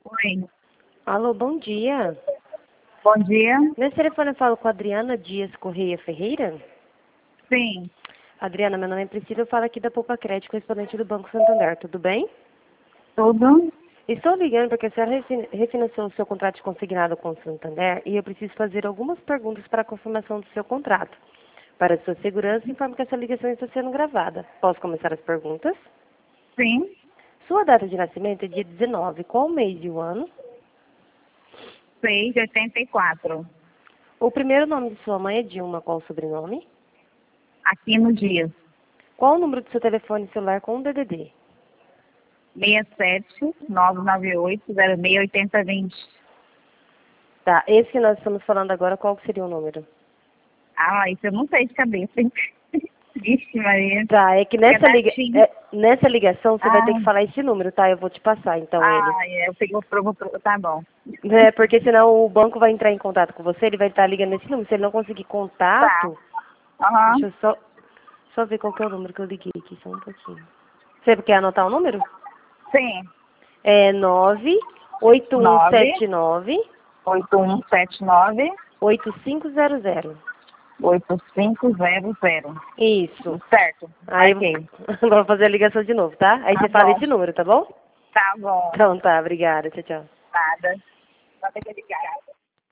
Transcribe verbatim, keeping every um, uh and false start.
Oi. Alô, bom dia. Bom dia. Nesse telefone eu falo com a Adriana Dias Correia Ferreira? Sim. Adriana, meu nome é Priscila, eu falo aqui da Poupa Crédito, correspondente do Banco Santander, tudo bem? Tudo? Estou ligando porque a senhora refin- refinanciou o seu contrato de consignado com o Santander e eu preciso fazer algumas perguntas para a confirmação do seu contrato. Para sua segurança, informo que essa ligação está sendo gravada. Posso começar as perguntas? Sim. Sua data de nascimento é dia dezenove, qual o mês e o ano? seis de oitenta e quatro. O primeiro nome de sua mãe é Dilma, qual o sobrenome? Aqui no dia. Qual o número do seu telefone celular com o D D D? seis sete nove nove oito zero seis oito zero dois zero. Tá, esse que nós estamos falando agora, qual que seria o número? Ah, isso eu não sei de cabeça. Vixe, Maria. Tá, é que nessa, É liga... datinho. é, nessa ligação você vai ter Ah, que falar esse número, tá? Eu vou te passar, então, ele. ah, é, eu peguei o provo. Tá bom. É, porque senão o banco vai entrar em contato com você, ele vai estar ligando nesse número. Se ele não conseguir Tá. contato, Aham. deixa eu só, só ver qual que é o número que eu liguei aqui, só um pouquinho. Você quer anotar o número? Sim. É nove oito um nove sete nove oito um sete nove oito cinco zero zero. oito cinco zero zero. Isso. Certo. Aí eu Marquei. vou fazer a ligação de novo, tá? Aí Tá você fala bom. esse número, tá bom? Tá bom. Então tá, obrigada. Tchau, tchau. Nada. Só tem que ligar.